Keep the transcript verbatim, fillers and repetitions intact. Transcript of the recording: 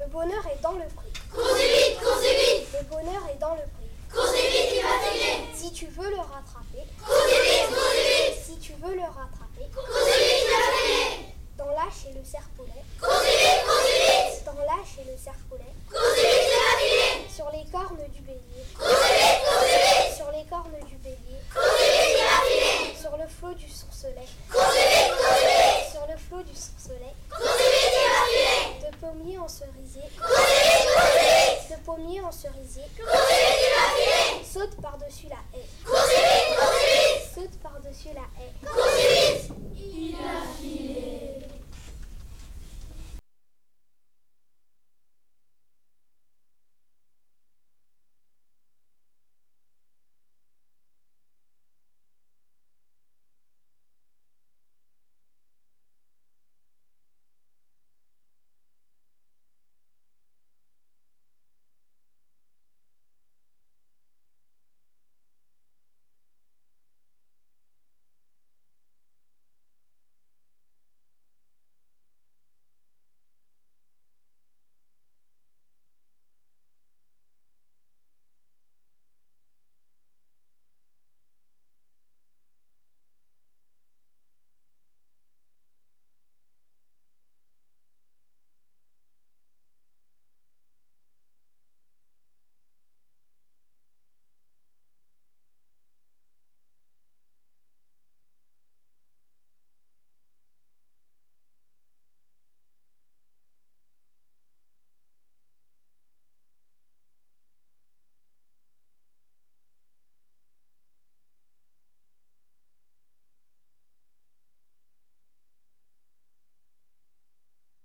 Le bonheur est dans le prix. Courez vite, courez vite. Le bonheur est dans le prix. Courez vite, il va filer. Si tu veux le rattraper. Courez vite, courez vite. Si tu veux le rattraper. Courez vite, il va filer. Dans l'âche et le cerf-poulet. Courez vite, courez vite. Dans l'âche et le cerf-poulet. Courez vite, il va filer. Sur les cornes du bélier. Courez vite, courez vite. Sur les cornes du bélier. Courez vite, il va filer. Sur le flot du sourcelet. Courez vite, courez vite. Sur le flot du sourcelet. Courez vite, il va filer. De pommier en cerisier. Courez vite, courez vite. De pommier en cerisier. Courez vite, il va filer. Saute par-dessus la haie. Courez vite, courez vite. Saute par-dessus la haie. Courez